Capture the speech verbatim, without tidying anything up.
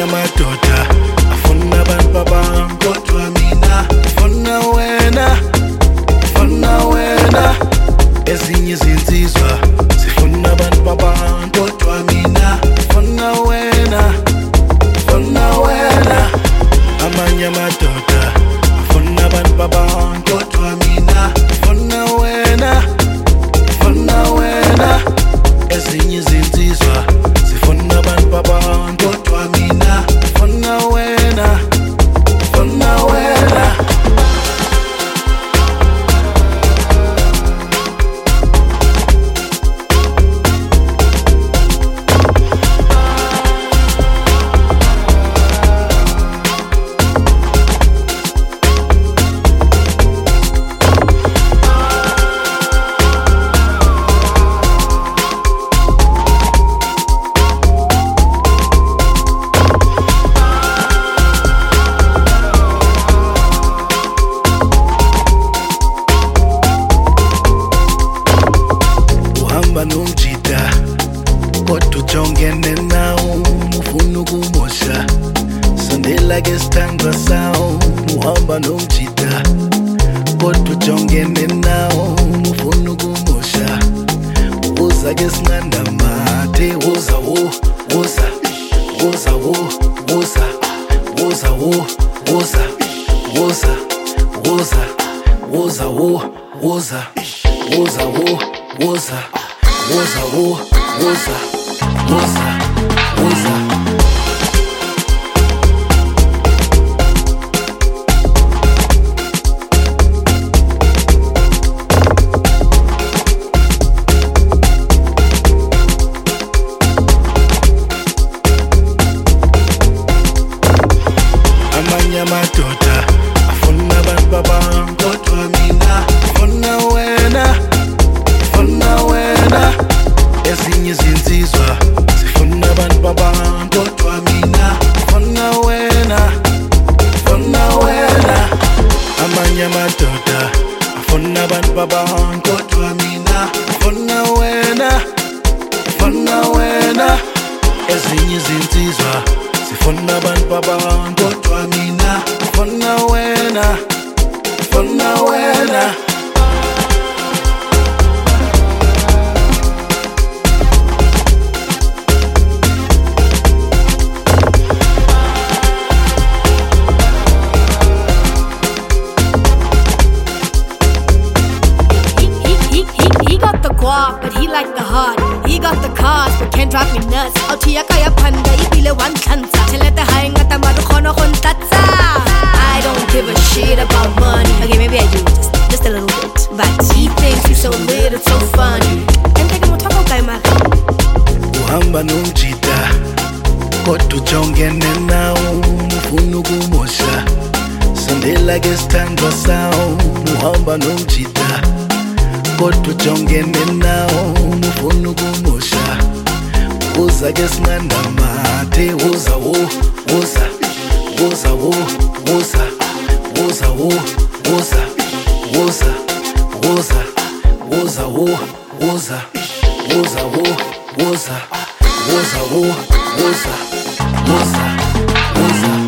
Amanye amadoda afuna abantu babantu, kodwa mina ngifuna wena, ngifuna wena. Ezinye izinsizwa zifuna abantu babantu, kodwa mina ngifuna wena, ngifuna wena. Amanye amadoda afuna abantu babantu, kodwa mina ngifuna wena, ngifuna wena. Ezinye izinsizwa zifuna abantu babantu, kodwa mina ngifuna wena, ngifuna wena. Nomjida kodwa ujongene nawo, ufuna ukumosha. Sondela ke sithandwa sawo, uhamba nomjida kodwa ujongene nawo, ufuna ukumosha. Uza ke sinqanda mathe, uza wo, uza, uza wo, uza, uza wo, uza, uza, uza, uza wo, uza, uza wo, uza. Woza wo, woza, woza, woza. Amanye amadoda afuna abantu babantu, kodwa mina ngifuna wena, ngifuna wena. Ezinye izinsizwa zifuna abantu babantu, kodwa mina ngifuna wena, ngifuna wena. Amanye amadoda afuna abantu babantu, kodwa mina ngifuna wena, ngifuna wena. Ezinye izinsizwa zifuna abantu babantu, kodwa mina ngifuna wena, ngifuna wena. But he like the heart. He got the cars, but can't drive me nuts. Out here, kaya panda, ibile one chance. Chelete high ngata marukono kontatsa. I don't give a shit about money. Okay, maybe I do, just, just a little bit. But he thinks he's so lit, it's so funny. I'm taking more talk by my. Uhamba nomjida kodwa ujongene nawo, ufuna ukumosha. Sondela ke sithandwa sawo, uhamba nomjida kodwa ujongene nawo, ufuna ukumosha. Uza ke sinqanda mathe, uza wo, uza, uza wo, uza, uza wo, uza, uza, uza, uza wo, uza, uza wo, uza, uza wo, uza, uza, uza.